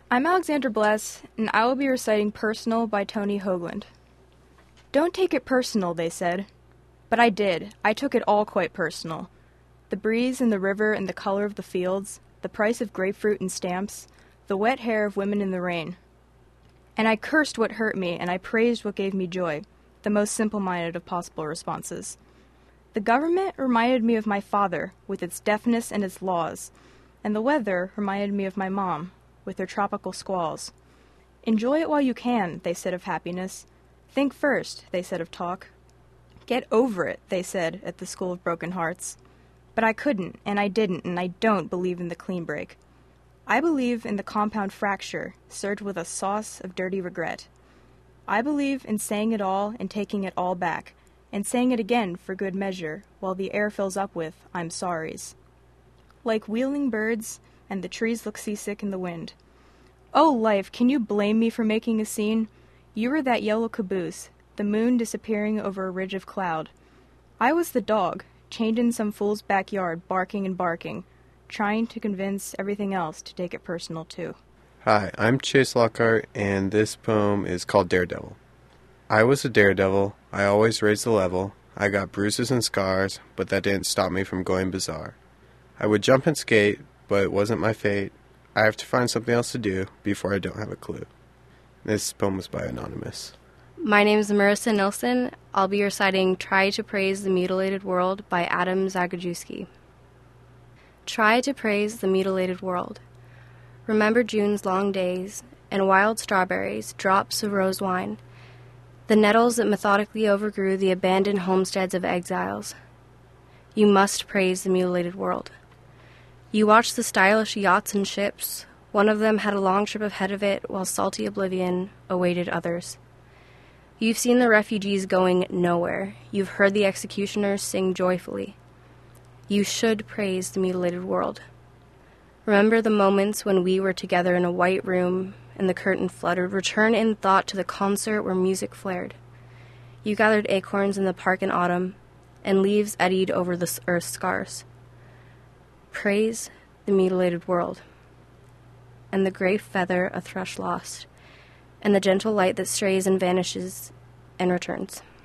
I'm Alexander Bless, and I will be reciting Personal by Tony Hoagland. Don't take it personal, they said. But I did. I took it all quite personal. The breeze and the river and the color of the fields, the price of grapefruit and stamps, the wet hair of women in the rain. And I cursed what hurt me, and I praised what gave me joy, the most simple-minded of possible responses. The government reminded me of my father, with its deafness and its laws, and the weather reminded me of my mom, with their tropical squalls. Enjoy it while you can, they said of happiness. Think first, they said of talk. Get over it, they said at the School of Broken Hearts. But I couldn't, and I didn't, and I don't believe in the clean break. I believe in the compound fracture, served with a sauce of dirty regret. I believe in saying it all and taking it all back, and saying it again for good measure, while the air fills up with I'm sorries. Like wheeling birds, and the trees look seasick in the wind. Oh, life, can you blame me for making a scene? You were that yellow caboose, the moon disappearing over a ridge of cloud. I was the dog, chained in some fool's backyard, barking and barking, trying to convince everything else to take it personal, too. Hi, I'm Chase Lockhart, and this poem is called Daredevil. I was a daredevil. I always raised the level. I got bruises and scars, but that didn't stop me from going bizarre. I would jump and skate, but it wasn't my fate. I have to find something else to do before I don't have a clue. This poem was by Anonymous. My name is Marissa Nilsson. I'll be reciting Try to Praise the Mutilated World by Adam Zagajewski. Try to praise the mutilated world. Remember June's long days, and wild strawberries, drops of rose wine, the nettles that methodically overgrew the abandoned homesteads of exiles. You must praise the mutilated world. You watched the stylish yachts and ships. One of them had a long trip ahead of it, while salty oblivion awaited others. You've seen the refugees going nowhere. You've heard the executioners sing joyfully. You should praise the mutilated world. Remember the moments when we were together in a white room and the curtain fluttered. Return in thought to the concert where music flared. You gathered acorns in the park in autumn, and leaves eddied over the earth's scars. Praise the mutilated world, and the gray feather a thrush lost, and the gentle light that strays and vanishes and returns.